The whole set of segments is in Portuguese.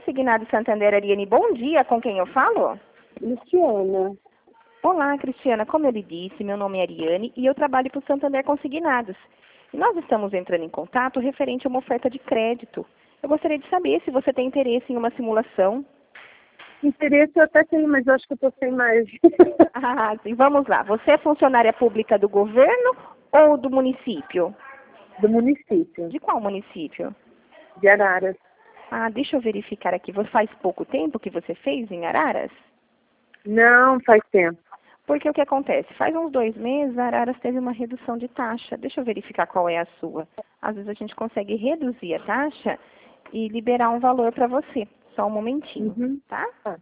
Consignado Santander, Ariane, bom dia, com quem eu falo? Luciana. Olá, Cristiana, como eu lhe disse, meu nome é Ariane e eu trabalho para o Santander Consignados. E nós estamos entrando em contato referente a uma oferta de crédito. Eu gostaria de saber se você tem interesse em uma simulação. Interesse eu até tenho, mas eu acho que eu estou sem mais. Ah, sim, vamos lá. Você é funcionária pública do governo ou do município? Do município, De qual município? de Araras. Ah, deixa eu verificar aqui. Faz pouco tempo que você fez em Araras? Não, faz tempo. Porque o que acontece? Faz uns 2 meses, a Araras teve uma redução de taxa. Deixa eu verificar qual é a sua. Às vezes a gente consegue reduzir a taxa e liberar um valor para você. Só um momentinho, tá? Tá.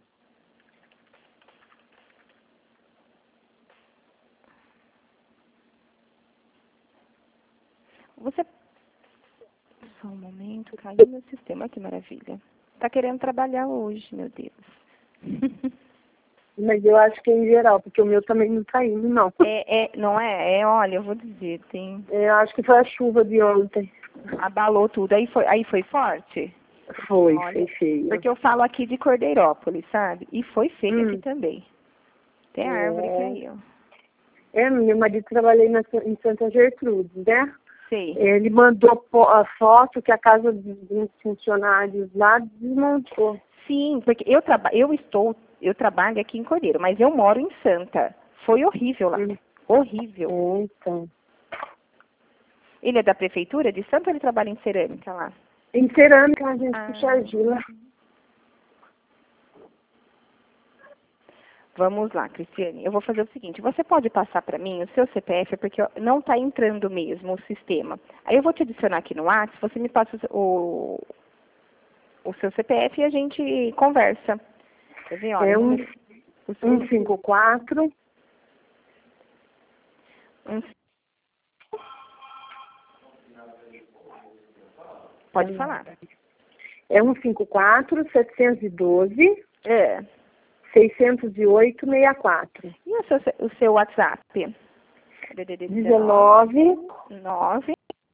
Você... Só um momento, caiu meu sistema. Que maravilha. Tá querendo trabalhar hoje, meu Deus. Mas eu acho que é em geral, porque o meu também não está indo, não. Não é? Olha, eu vou dizer, tem... Eu acho que foi a chuva de ontem. Abalou tudo. Aí foi forte? Foi feio. Porque eu falo aqui de Cordeirópolis, sabe? E foi feio aqui também. Tem árvore que caiu. Meu marido trabalhei em Santa Gertrudes, né? Sei. Ele mandou a foto que a casa dos funcionários lá desmontou. Sim, porque eu trabalho aqui em Cordeiro, mas eu moro em Santa. Foi horrível lá. Horrível. Então. Ele é da prefeitura de Santa ou ele trabalha em cerâmica lá? Em cerâmica a gente puxa argila. Vamos lá, Cristiane. Eu vou fazer o seguinte. Você pode passar para mim o seu CPF, porque não está entrando mesmo o sistema. Aí eu vou te adicionar aqui no WhatsApp, você me passa o seu CPF e a gente conversa. Quer ver? Olha, 154. Pode falar. É 154-712. 608-64. E o seu WhatsApp? 19 9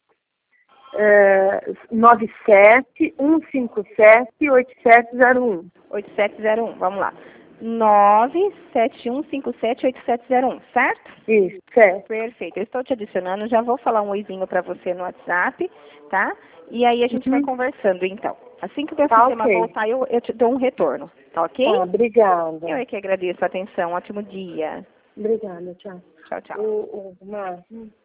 97 157 8701. 8701, vamos lá. 971578701, certo? Isso, certo. Perfeito. Eu estou te adicionando, já vou falar um oizinho para você no WhatsApp, tá? E aí a gente vai conversando, então. Assim que o meu sistema voltar, eu te dou um retorno, tá ok? Tá, obrigada. Eu é que agradeço a atenção. Ótimo dia. Obrigada, tchau. Tchau, tchau. Márcio.